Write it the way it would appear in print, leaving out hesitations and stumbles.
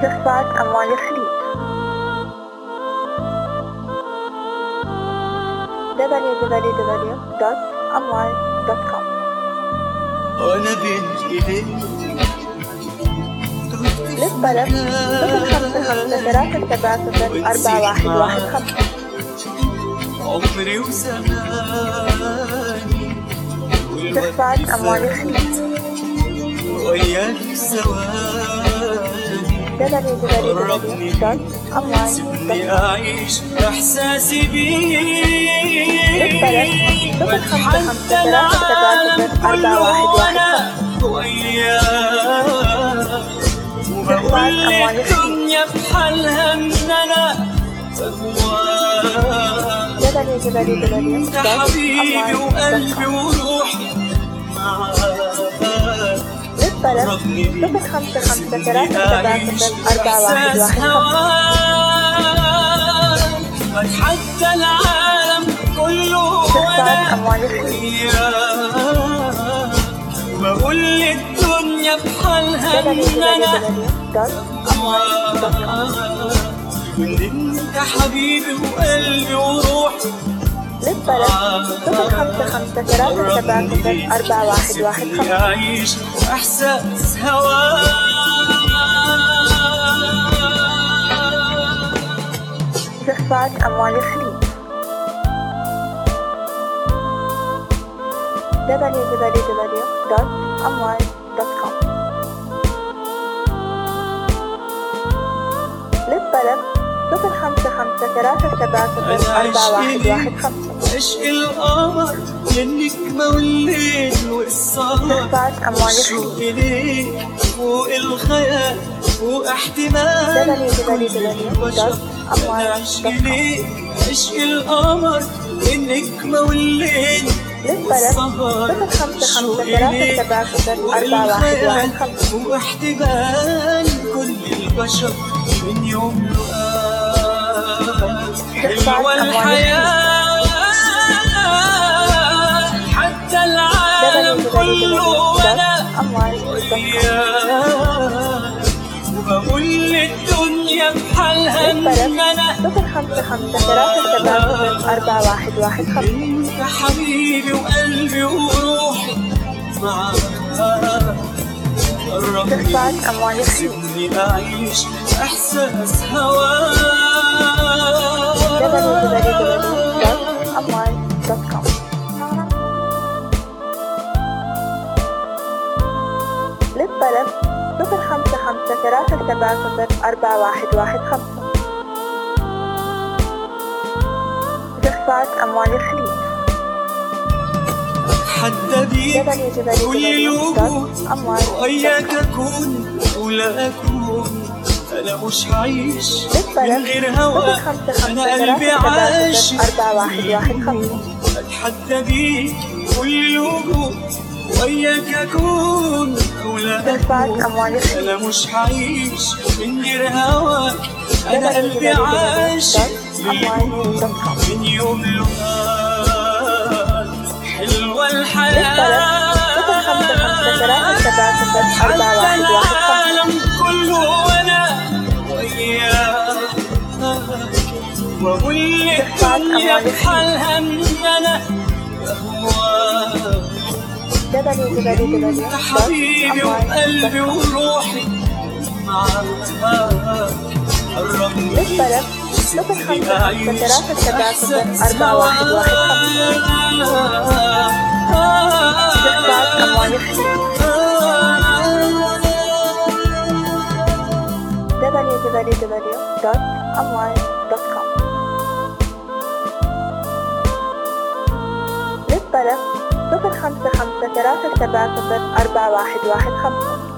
جفاف أموال الخليج www.amwal.com. وأنا بين إيديك للطلب 055-377-4115. عمري وزماني جفاف أموال الخليج وياك ثواني www.amwal.com. سيبني أعيش إحساسي للطلب بيك حتى العالم كله وأنا وياك وبقول للدنيا بحالها إن أنا بهواك أنت حبيبي وقلبي وروحي معاك للطلب 055-377-4115. حتى العالم كله وانا وياك بقول للدنيا بحالها ان انا وان انت حبيبي وقلبي وروحي للطلب 055-377-4115. أعيش إحساس هواك جفاف أموال الخليج www.amwal.com. للطلب 055-377-4115. عشق القمر للنجمة والليل والسهر جفاف أموال الشوق الخليج إليك فوق الخيال فوق احتمال كل البشر أنا عشق إليك عشق القمر للنجمة والليل للطلب 055-377-4115. واحتمال كل البشر من يوم لقاك حلوة الحياة حتى العالم كله وانا وياك وبقول للدنيا بحالها ان انا 055-377-4115. انت حبيبي وقلبي وروحي معاك جفاف أموال الخليج سيبني أعيش إحساس هواك www.amwal.com. للطلب 055-377-4115. جفاف أموال الخليج حتى بيك كل الوجود وياك أكون ولا أكون أنا مش هعيش من غير هواك أنا قلبي عاشق أتحدى بيك كل الوجود وياك أكون ولا أكون أنا مش هعيش من غير هواك أنا قلبي عاشق للوجود من يوم لقاك حلوة الحياة حتى العالم كله وانا وياك واقول للدنيا بحالها ان انا بهواك انت حبيبي وقلبي وروحي معاك قربني للطلب 055-377-4115. للطلب 055-377-4115.